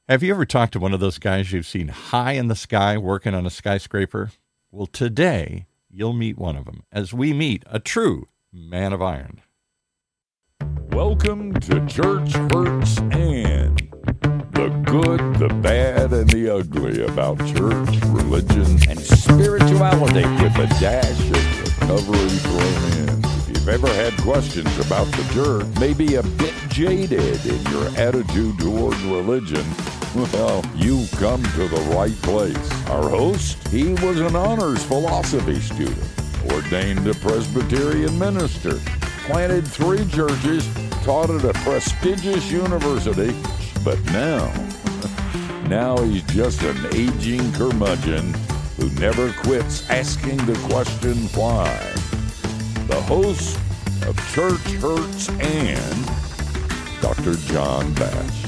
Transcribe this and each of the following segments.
Have you ever talked to one of those guys you've seen high in the sky working on a skyscraper? Well, today you'll meet one of them as we meet a true man of iron. Welcome to Church Hurts and the good, the bad, and the ugly about church, religion, and spirituality with a dash of recovery thrown in. If you've ever had questions about the church, maybe a bit jaded in your attitude toward religion, well, you come to the right place. Our host, he was an honors philosophy student, ordained a Presbyterian minister, planted 3 churches, taught at a prestigious university, but now he's just an aging curmudgeon who never quits asking the question why. The host of Church Hurts and Dr. John Bash.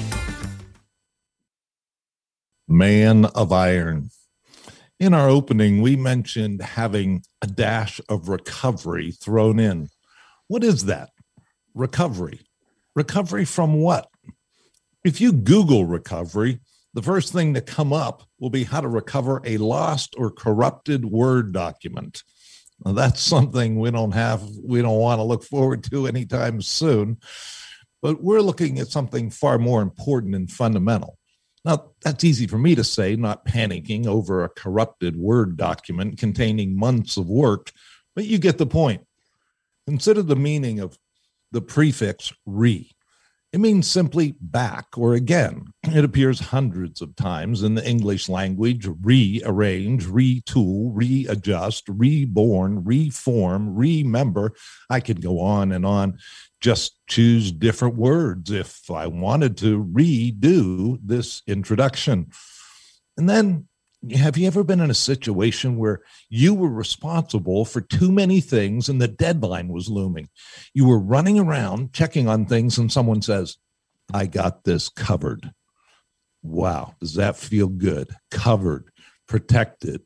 Man of Iron. In our opening, we mentioned having a dash of recovery thrown in. What is that? Recovery. Recovery from what? If you Google recovery, the first thing to come up will be how to recover a lost or corrupted Word document. Now, that's something we don't want to look forward to anytime soon, but we're looking at something far more important and fundamental. Now, that's easy for me to say, not panicking over a corrupted Word document containing months of work, but you get the point. Consider the meaning of the prefix re. It means simply back or again. It appears hundreds of times in the English language: rearrange, retool, readjust, reborn, reform, remember. I could go on and on. Just choose different words if I wanted to redo this introduction. And then, have you ever been in a situation where you were responsible for too many things and the deadline was looming? You were running around checking on things and someone says, "I got this covered." Wow, does that feel good? Covered, protected.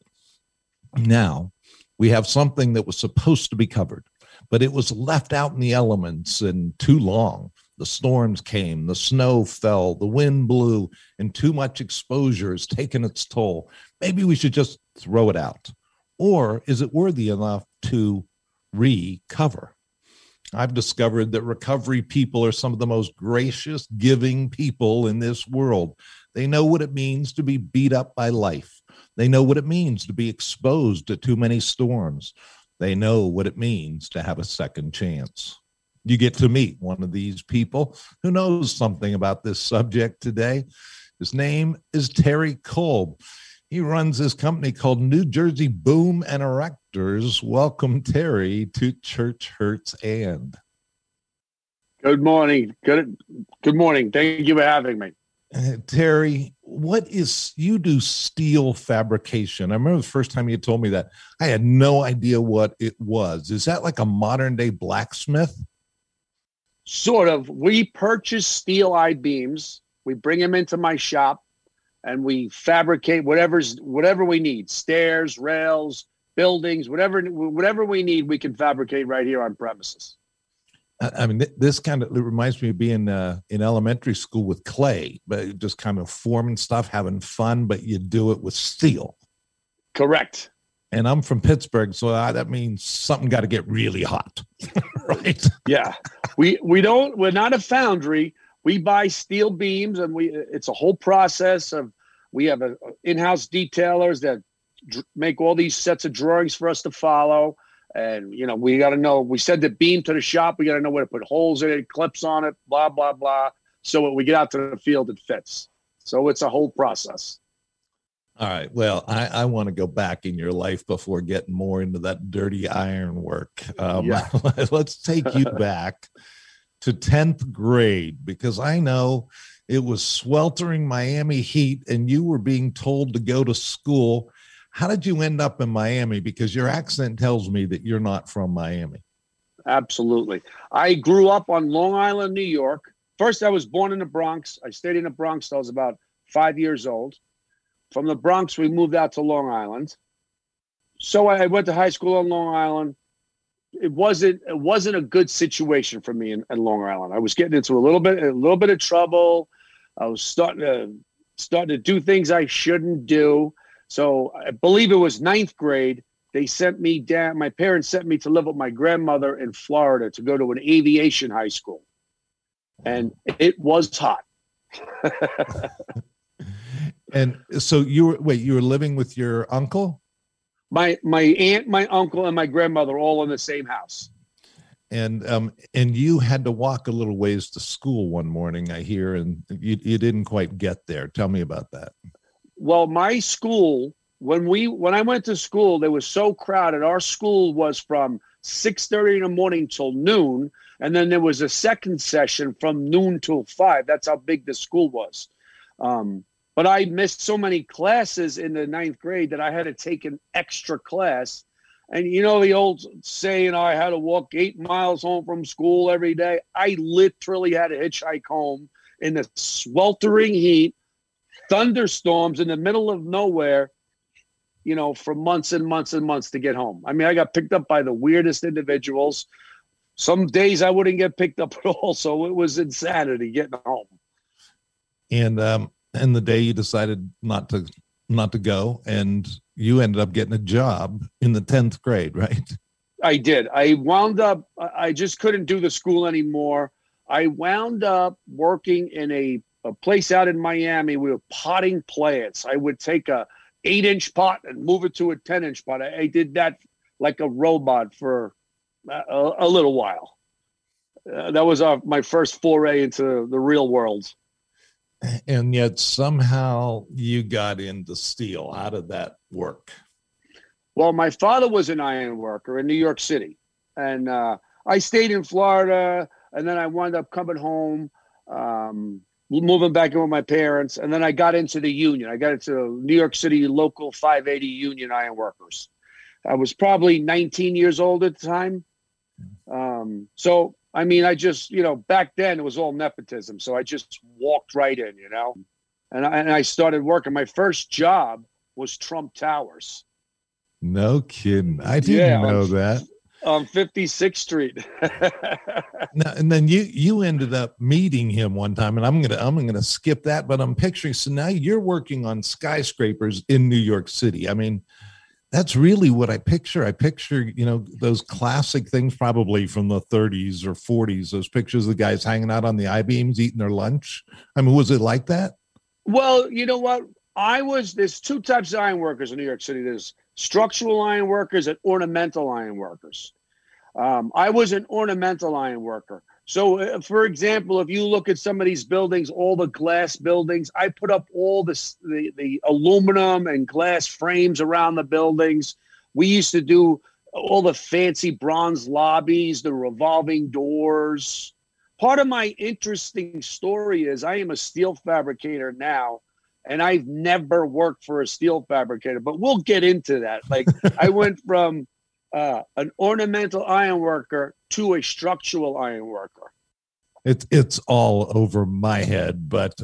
Now, we have something that was supposed to be covered, but it was left out in the elements and too long. The storms came, the snow fell, the wind blew, and too much exposure has taken its toll. Maybe we should just throw it out. Or is it worthy enough to recover? I've discovered that recovery people are some of the most gracious, giving people in this world. They know what it means to be beat up by life. They know what it means to be exposed to too many storms. They know what it means to have a second chance. You get to meet one of these people who knows something about this subject today. His name is Terry Kolb. He runs this company called New Jersey Boom and Erectors. Welcome, Terry, to Church Hurts and. Good morning. Good morning. Thank you for having me. Terry, you do steel fabrication. I remember the first time you told me that. I had no idea what it was. Is that like a modern day blacksmith? Sort of. We purchase steel I-beams. We bring them into my shop and we fabricate whatever we need. Stairs, rails, buildings, whatever we need, we can fabricate right here on premises. I mean, this kind of reminds me of being in elementary school with clay, but just kind of forming stuff, having fun, but you do it with steel. Correct. And I'm from Pittsburgh, so that means something got to get really hot, right? Yeah. We're not a foundry. We buy steel beams and it's a whole process we have in-house detailers that make all these sets of drawings for us to follow. And, we got to know, we send the beam to the shop. We got to know where to put holes in it, clips on it, blah, blah, blah. So when we get out to the field, it fits. So it's a whole process. All right. Well, I want to go back in your life before getting more into that dirty iron work. Let's take you back to 10th grade, because I know it was sweltering Miami heat and you were being told to go to school. How did you end up in Miami? Because your accent tells me that you're not from Miami. Absolutely. I grew up on Long Island, New York. First, I was born in the Bronx. I stayed in the Bronx till I was about 5 years old. From the Bronx, we moved out to Long Island. So I went to high school on Long Island. It wasn't a good situation for me in Long Island. I was getting into a little bit of trouble. I was starting to started to do things I shouldn't do. So I believe it was ninth grade. They sent me down. My parents sent me to live with my grandmother in Florida to go to an aviation high school. And it was hot. And so you were living with your uncle? My aunt, my uncle, and my grandmother all in the same house. And you had to walk a little ways to school one morning, I hear, and you didn't quite get there. Tell me about that. Well, my school, when I went to school, they was so crowded. Our school was from 6:30 in the morning till noon, and then there was a second session from noon till 5. That's how big the school was. But I missed so many classes in the ninth grade that I had to take an extra class. And you know the old saying, I had to walk 8 miles home from school every day. I literally had to hitchhike home in the sweltering heat, thunderstorms in the middle of nowhere, you know, for months and months and months to get home. I mean, I got picked up by the weirdest individuals. Some days I wouldn't get picked up at all. So it was insanity getting home. And the day you decided not to go, and you ended up getting a job in the 10th grade, right? I did. I wound up, I just couldn't do the school anymore. I wound up working in a place out in Miami. We were potting plants. I would take a 8-inch pot and move it to a 10-inch pot. I did that like a robot for a little while. That was my first foray into the real world. And yet somehow you got into steel. How did that work? Well, my father was an iron worker in New York City. And I stayed in Florida, and then I wound up coming home, moving back in with my parents. And then I got into the union. I got into New York City Local 580 Union Iron Workers. I was probably 19 years old at the time. So I mean, I just, you know, back then it was all nepotism. So I just walked right in, you know, and I started working. My first job was Trump Towers. No kidding. I didn't know that. On 56th Street. Now, and then you ended up meeting him one time, and I'm gonna skip that, but I'm picturing, so now you're working on skyscrapers in New York City. I mean, that's really what I picture. I picture, you know, those classic things probably from the 30s or 40s, those pictures of the guys hanging out on the I-beams eating their lunch. I mean, was it like that? Well, you know what? There's two types of iron workers in New York City. There's structural iron workers and ornamental iron workers. I was an ornamental iron worker. So, for example, if you look at some of these buildings, all the glass buildings, I put up all the aluminum and glass frames around the buildings. We used to do all the fancy bronze lobbies, the revolving doors. Part of my interesting story is I am a steel fabricator now, and I've never worked for a steel fabricator, but we'll get into that. Like I went from an ornamental iron worker to a structural iron worker. It's all over my head, but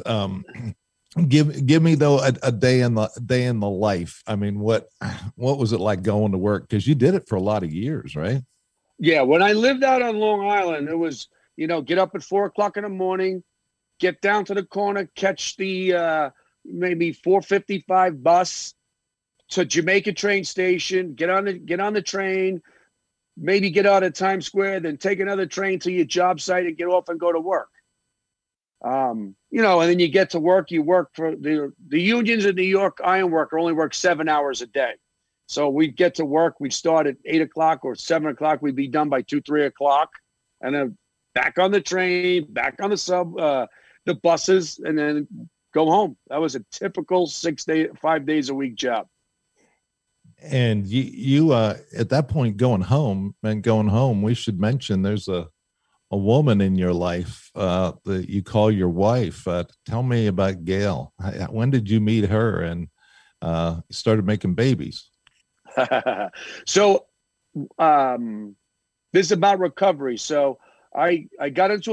give me though a day in the life. I mean, what was it like going to work? Because you did it for a lot of years, right? Yeah, when I lived out on Long Island, it was, you know, get up at 4 o'clock in the morning, get down to the corner, catch the maybe 4:55 bus to Jamaica train station, get on the train, maybe get out of Times Square, then take another train to your job site and get off and go to work. You know, and then you get to work, you work for the unions in New York Iron Worker only work 7 hours a day. So we'd get to work, we'd start at 8 o'clock or 7 o'clock, we'd be done by 2-3 o'clock, and then back on the train, back on the buses, and then go home. That was a typical 5 days a week job. And you at that point going home, we should mention there's a woman in your life that you call your wife. Tell me about Gail. When did you meet her and started making babies? So this is about recovery. So I got into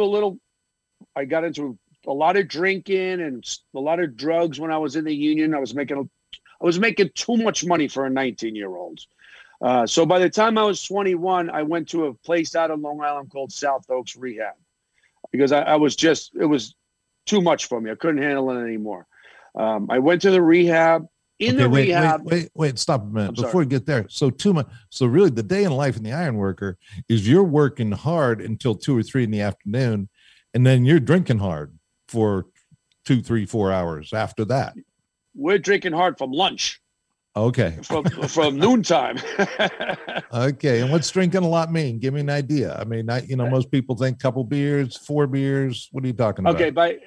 a lot of drinking and a lot of drugs when I was in the union. I was making too much money for a 19-year-old. So by the time I was 21, I went to a place out on Long Island called South Oaks Rehab because it was too much for me. I couldn't handle it anymore. I went to the rehab. Rehab. Wait, stop a minute I'm before we get there. So 2 months. So really the day in life in the iron worker is you're working hard until 2 or 3 in the afternoon, and then you're drinking hard for 2, 3, 4 hours after that. We're drinking hard from lunch. Okay. From noontime. Okay. And what's drinking a lot mean? Give me an idea. I mean, most people think couple beers, 4 beers. What are you talking about? Okay. But,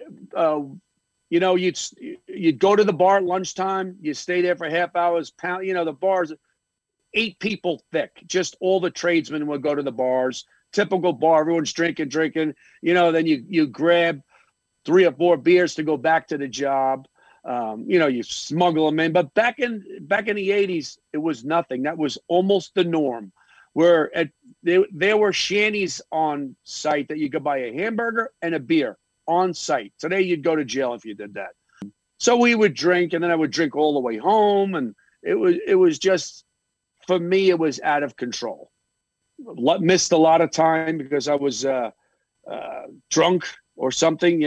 you'd go to the bar at lunchtime. You stay there for half hours. The bars, 8 people thick. Just all the tradesmen would go to the bars. Typical bar. Everyone's drinking. Then you grab 3 or 4 beers to go back to the job. You smuggle them in. But back in the 80s, it was nothing. That was almost the norm. Where there were shanties on site that you could buy a hamburger and a beer on site. Today, you'd go to jail if you did that. So we would drink, and then I would drink all the way home. And it was just, for me, it was out of control. Missed a lot of time because I was drunk or something,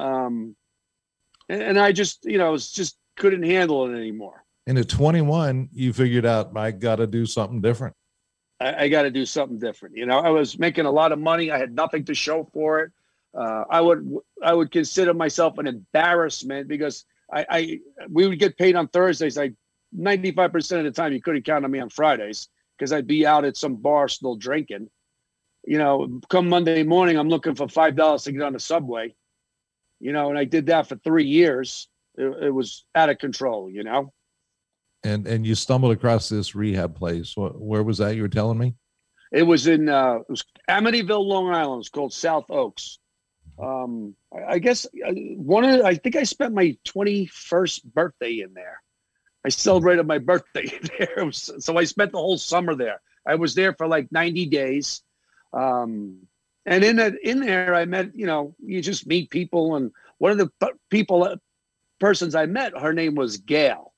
and I just, couldn't handle it anymore. And at 21, you figured out, I got to do something different. I got to do something different. I was making a lot of money. I had nothing to show for it. I would consider myself an embarrassment because we would get paid on Thursdays. 95% of the time, you couldn't count on me on Fridays because I'd be out at some bar still drinking. Come Monday morning, I'm looking for $5 to get on the subway. And I did that for 3 years. It was out of control, And you stumbled across this rehab place. Where was that you were telling me? It was in Amityville, Long Island. It's called South Oaks. I think I spent my 21st birthday in there. I celebrated my birthday there. So I spent the whole summer there. I was there for like 90 days. And in there, I met, you just meet people. And one of the persons I met, her name was Gail.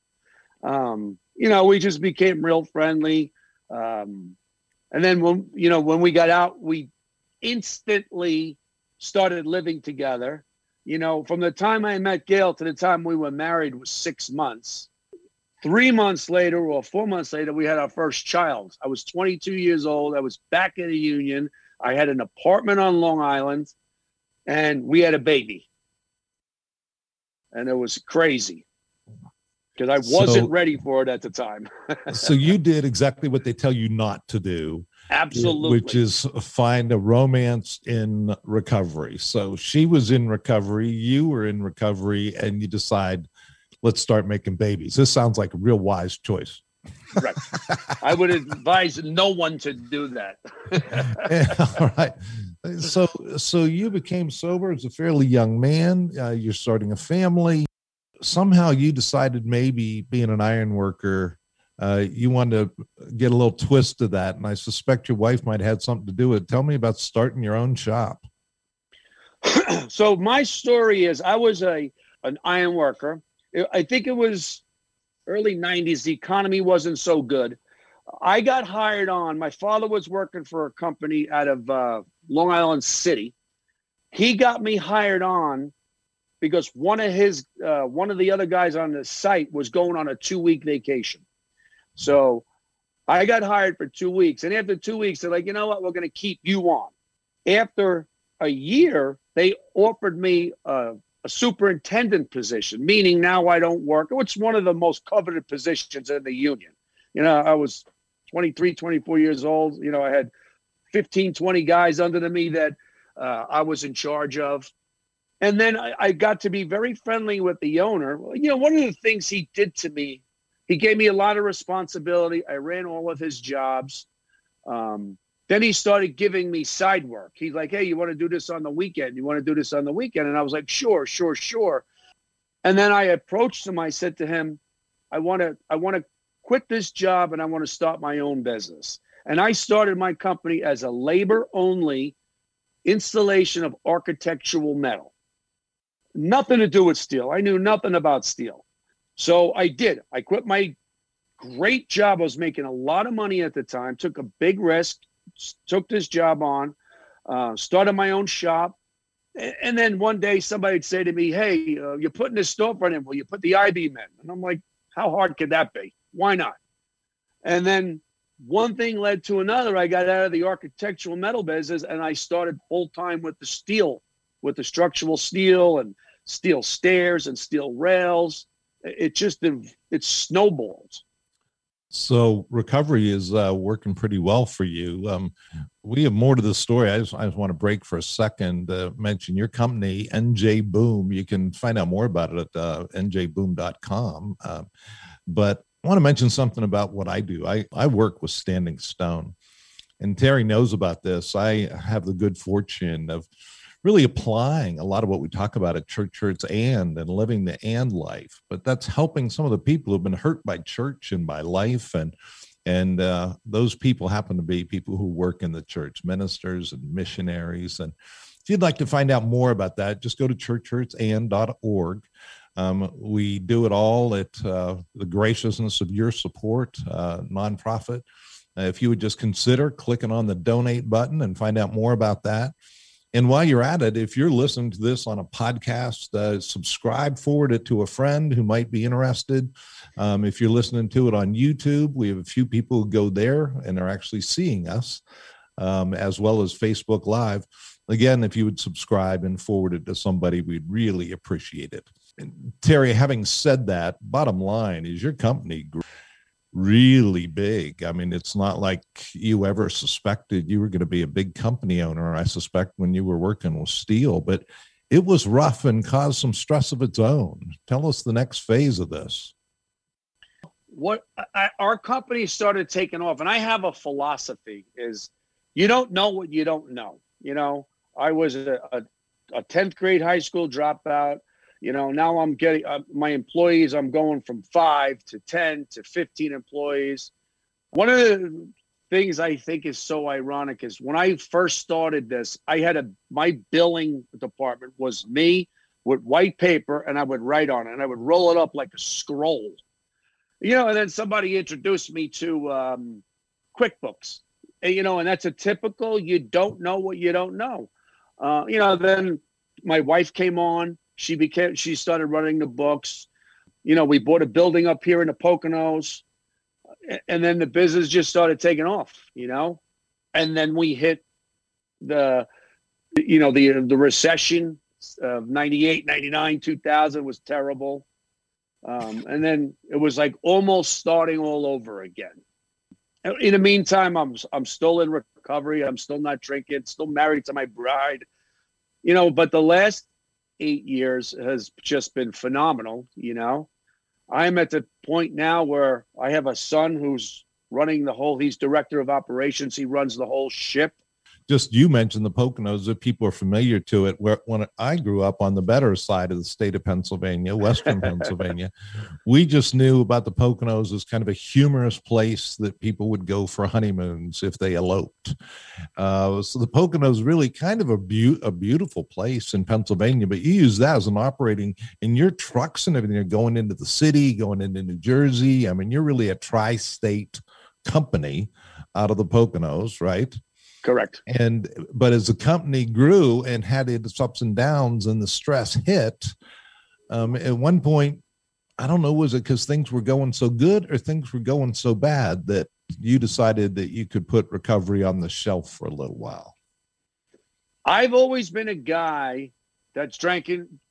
We just became real friendly. And then when we got out, we instantly started living together. From the time I met Gail to the time we were married was 6 months. 3 months later or 4 months later, we had our first child. I was 22 years old. I was back in the union. I had an apartment on Long Island, and we had a baby. And it was crazy because I wasn't ready for it at the time. So you did exactly what they tell you not to do. Absolutely. Which is find a romance in recovery. So she was in recovery, you were in recovery, and you decide, let's start making babies. This sounds like a real wise choice. Right. I would advise no one to do that. All right. So you became sober as a fairly young man. You're starting a family. Somehow you decided maybe being an iron worker, you wanted to get a little twist to that. And I suspect your wife might have had something to do with it. Tell me about starting your own shop. So my story is I was an iron worker. I think it was early 90s. The economy wasn't so good. I got hired on. My father was working for a company out of Long Island City. He got me hired on because one of the other guys on the site was going on a 2-week vacation. So I got hired for 2 weeks. And after 2 weeks, they're like, you know what? We're going to keep you on. After a year, they offered me a superintendent position, meaning now I don't work. It's one of the most coveted positions in the union. I was 23, 24 years old. I had 15, 20 guys under me that I was in charge of. And then I got to be very friendly with the owner. One of the things he did to me, he gave me a lot of responsibility. I ran all of his jobs. Then he started giving me side work. He's like, hey, you want to do this on the weekend? You want to do this on the weekend? And I was like, sure. And then I approached him. I said to him, I want to quit this job and I want to start my own business. And I started my company as a labor-only installation of architectural metal. Nothing to do with steel. I knew nothing about steel. So I did. I quit my great job. I was making a lot of money at the time, took a big risk, took this job on, started my own shop, And then one day somebody would say to me, hey, you're putting this storefront in. Will you put the I-beam in? And I'm like, how hard could that be? Why not? And then one thing led to another. I got out of the architectural metal business and I started full time with the steel, with the structural steel and steel stairs and steel rails. It snowballs. So recovery is working pretty well for you. We have more to the story. I just want to break for a second to mention your company, NJ Boom. You can find out more about it at njboom.com. But I want to mention something about what I do. I work with Standing Stone, and Terry knows about this. I have the good fortune of really applying a lot of what we talk about at Church Hurts and living the and life. But that's helping some of the people who've been hurt by church and by life. And those people happen to be people who work in the church, ministers and missionaries. And if you'd like to find out more about that, just go to churchhurtsand.org. We do it all at the graciousness of your support, nonprofit. If you would just consider clicking on the donate button and find out more about that. And while you're at it, if you're listening to this on a podcast, subscribe, forward it to a friend who might be interested. If you're listening to it on YouTube, we have a few people who go there and are actually seeing us, as well as Facebook Live. Again, if you would subscribe and forward it to somebody, we'd really appreciate it. And Terry, having said that, bottom line is your company grew really big. I mean, it's not like you ever suspected you were going to be a big company owner, I suspect, when you were working with steel, but it was rough and caused some stress of its own. Tell us the next phase of this. Our company started taking off, and I have a philosophy is you don't know what you don't know. You know, I was a 10th grade high school dropout. You know, now I'm getting my employees, I'm going from 5 to 10 to 15 employees. One of the things I think is so ironic is when I first started this, my billing department was me with white paper, and I would write on it and I would roll it up like a scroll. You know, and then somebody introduced me to QuickBooks, and that's a typical, you don't know what you don't know. Then my wife came on. She started running the books. We bought a building up here in the Poconos, and then the business just started taking off, and then we hit the recession of 98, 99, 2000 was terrible. And then it was like almost starting all over again. In the meantime, I'm still in recovery. I'm still not drinking, still married to my bride, but the last 8 years has just been phenomenal. I'm at the point now where I have a son who's running he's director of operations. He runs the whole ship. Just you mentioned the Poconos, if people are familiar to it. When I grew up on the better side of the state of Pennsylvania, Western Pennsylvania, we just knew about the Poconos as kind of a humorous place that people would go for honeymoons if they eloped. So the Poconos really kind of a beautiful place in Pennsylvania, but you use that as an operating, and your trucks and everything are going into the city, going into New Jersey. I mean, you're really a tri-state company out of the Poconos, right? Correct. But as the company grew and had its ups and downs and the stress hit, at one point, I don't know, was it because things were going so good or things were going so bad that you decided that you could put recovery on the shelf for a little while? I've always been a guy that's drinking,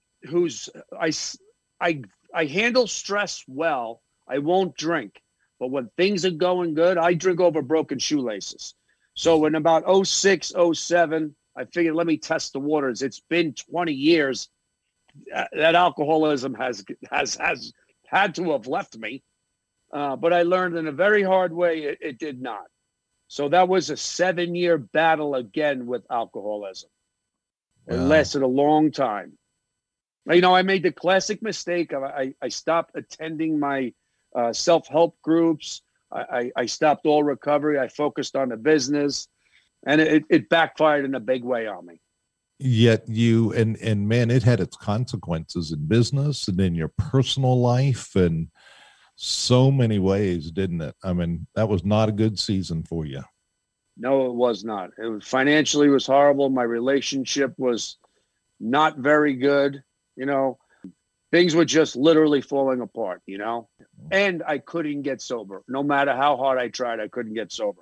I handle stress well. I won't drink, but when things are going good, I drink over broken shoelaces. So in about 06, 07, I figured, let me test the waters. It's been 20 years. That alcoholism has had to have left me. But I learned in a very hard way it did not. So that was a 7-year battle again with alcoholism. Wow. It lasted a long time. I made the classic mistake. I stopped attending my self-help groups. I stopped all recovery. I focused on the business, and it backfired in a big way on me. Yet you, and man, it had its consequences in business and in your personal life in so many ways, didn't it? I mean, that was not a good season for you. No, it was not. Financially was horrible. My relationship was not very good. Things were just literally falling apart, and I couldn't get sober. No matter how hard I tried, I couldn't get sober.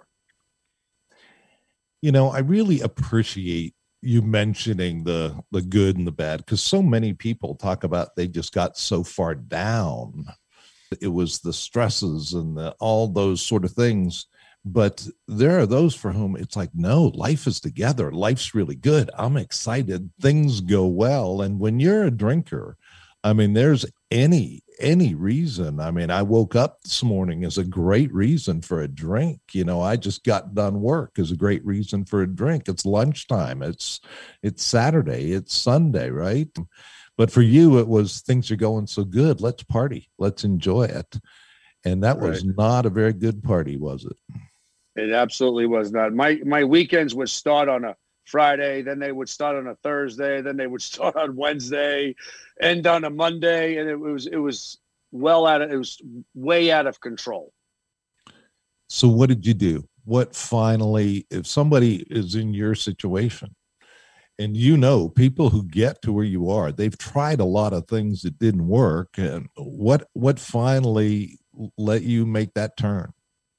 I really appreciate you mentioning the good and the bad, because so many people talk about they just got so far down. It was the stresses and all those sort of things. But there are those for whom it's like, no, life is together. Life's really good. I'm excited. Things go well. And when you're a drinker, I mean, there's any reason. I mean, I woke up this morning is a great reason for a drink. I just got done work is a great reason for a drink. It's lunchtime. It's Saturday. It's Sunday, right? But for you, it was things are going so good. Let's party. Let's enjoy it. And that was not a very good party, was it? It absolutely was not. My weekends would start on a Friday, then they would start on a Thursday, then they would start on Wednesday, end on a Monday, and it was way out of control. So what did you do? What finally, if somebody is in your situation, and people who get to where you are, they've tried a lot of things that didn't work, and what finally let you make that turn?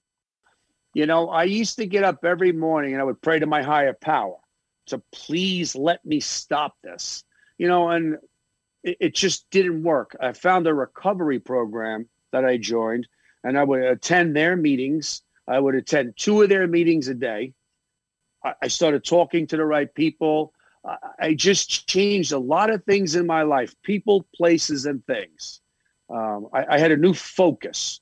I used to get up every morning and I would pray to my higher power to please let me stop this, and it just didn't work. I found a recovery program that I joined, and I would attend their meetings. I would attend 2 of their meetings a day. I started talking to the right people. I just changed a lot of things in my life, people, places, and things. I had a new focus.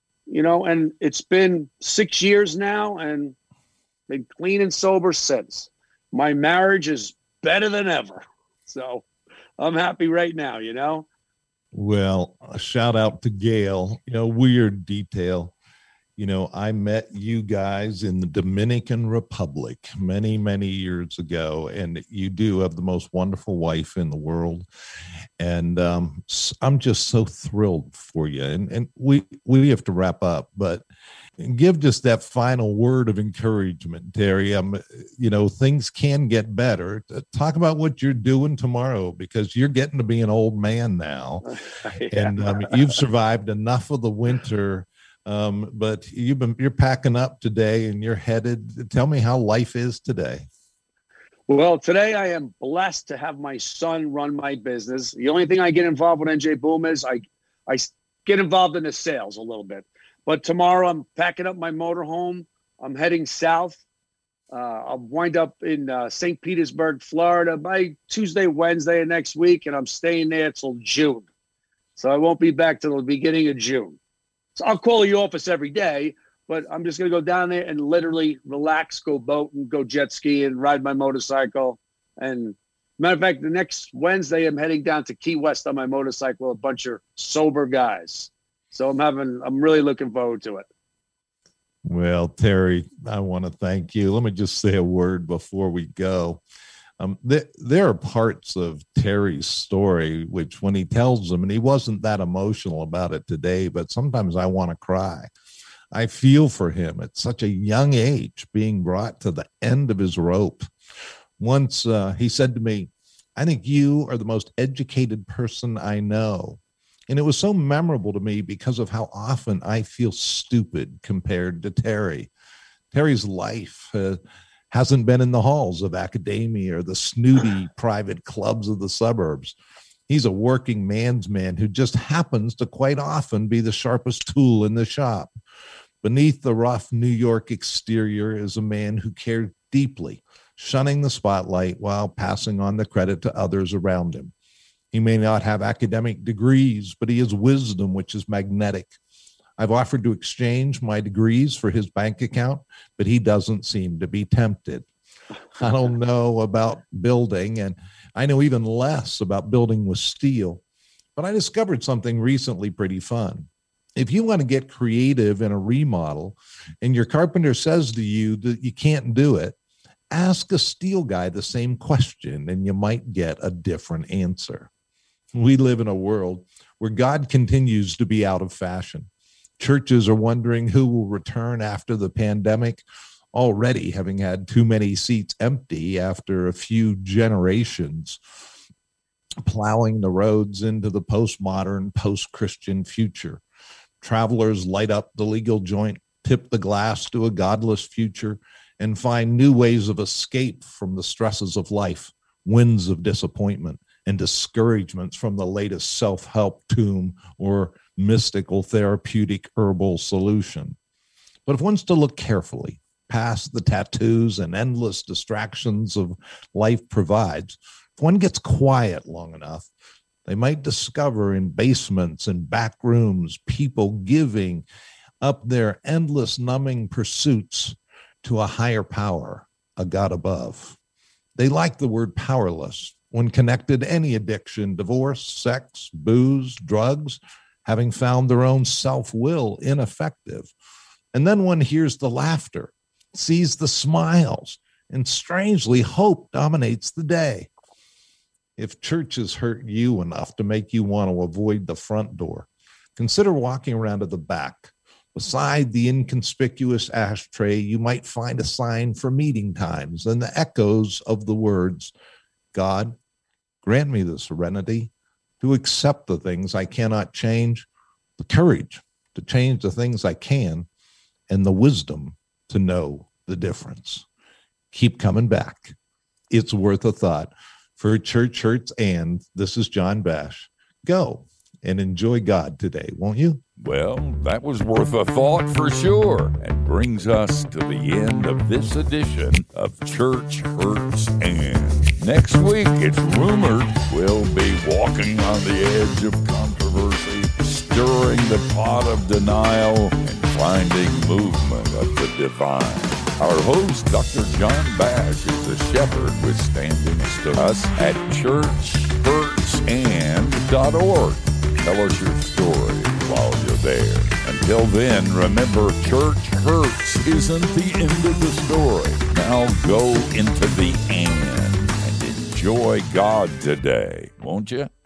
And it's been 6 years now and been clean and sober since. My marriage is better than ever. So I'm happy right now, Well, a shout out to Gail. Weird detail. I met you guys in the Dominican Republic many, many years ago, and you do have the most wonderful wife in the world. And I'm just so thrilled for you. And we have to wrap up, but give just that final word of encouragement, Terry. Things can get better. Talk about what you're doing tomorrow, because you're getting to be an old man now. Yeah. And you've survived enough of the winter. But you're packing up today and you're headed. Tell me how life is today. Well, today I am blessed to have my son run my business. The only thing I get involved with NJ Boom is I get involved in the sales a little bit. But tomorrow I'm packing up my motorhome. I'm heading south. I'll wind up in St. Petersburg, Florida by Tuesday, Wednesday of next week, and I'm staying there till June. So I won't be back till the beginning of June. So I'll call the office every day, but I'm just going to go down there and literally relax, go boating, go jet skiing, ride my motorcycle. And matter of fact, the next Wednesday, I'm heading down to Key West on my motorcycle with a bunch of sober guys. So I'm really looking forward to it. Well, Terry, I want to thank you. Let me just say a word before we go. There are parts of Terry's story which, when he tells them, and he wasn't that emotional about it today, but sometimes I want to cry. I feel for him at such a young age, being brought to the end of his rope. Once he said to me, "I think you are the most educated person I know." And it was so memorable to me because of how often I feel stupid compared to Terry. Terry's life hasn't been in the halls of academia or the snooty private clubs of the suburbs. He's a working man's man who just happens to quite often be the sharpest tool in the shop. Beneath the rough New York exterior is a man who cared deeply, shunning the spotlight while passing on the credit to others around him. He may not have academic degrees, but he has wisdom, which is magnetic. I've offered to exchange my degrees for his bank account, but he doesn't seem to be tempted. I don't know about building, and I know even less about building with steel, but I discovered something recently pretty fun. If you want to get creative in a remodel and your carpenter says to you that you can't do it, ask a steel guy the same question and you might get a different answer. We live in a world where God continues to be out of fashion. Churches are wondering who will return after the pandemic, already having had too many seats empty after a few generations. plowing the roads into the postmodern, post-Christian future. Travelers light up the legal joint, tip the glass to a godless future, and find new ways of escape from the stresses of life, winds of disappointment, and discouragements from the latest self-help tomb or mystical therapeutic herbal solution. But if one's to look carefully past the tattoos and endless distractions of life provides, if one gets quiet long enough, they might discover in basements and back rooms people giving up their endless numbing pursuits to a higher power, a God above. They like the word powerless when connected to any addiction, divorce, sex, booze, drugs, having found their own self-will ineffective. And then one hears the laughter, sees the smiles, and strangely, hope dominates the day. If church has hurt you enough to make you want to avoid the front door, consider walking around to the back. Beside the inconspicuous ashtray, you might find a sign for meeting times and the echoes of the words, God, grant me the serenity to accept the things I cannot change, the courage to change the things I can, and the wisdom to know the difference. Keep coming back. It's worth a thought. For Church Hurts and this is John Bash. Go and enjoy God today, won't you? Well, that was worth a thought for sure, and brings us to the end of this edition of Church Hurts and. Next week, it's rumored we'll be walking on the edge of controversy, stirring the pot of denial, and finding movement of the divine. Our host, Dr. John Bash, is the shepherd withstanding to us at churchhurtsand.org. Tell us your story while you're there. Until then, remember, church hurts isn't the end of the story. Now go into the and enjoy God today, won't you?